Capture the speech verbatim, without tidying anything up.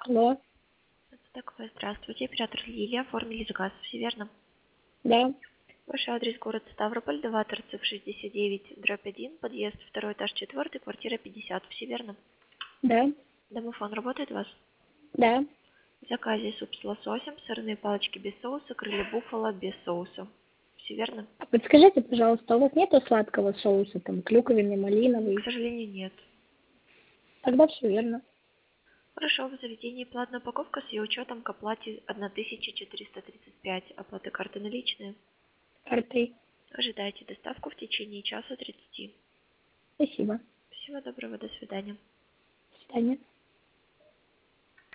Алло, Это такое. Здравствуйте, оператор Лилия. Оформили заказ, все верно? да, Ваш адрес город Ставрополь, два торцев шестьдесят девять, дробь один, подъезд, второй этаж, четвертый, квартира пятьдесят, все верно? да, Домофон работает у вас? да. В заказе суп с лососем, сырные палочки без соуса, крылья буффало без соуса. Все верно? А подскажите, пожалуйста, у вас нету сладкого соуса, там, клюквенный, К малиновый? сожалению, нет. Тогда все верно. Хорошо, в заведении платная упаковка с ее учетом к оплате тысяча четыреста тридцать пять. Оплата карты наличные. Картой. Ожидайте доставку в течение часа тридцати. Спасибо. Всего доброго, до свидания. До свидания.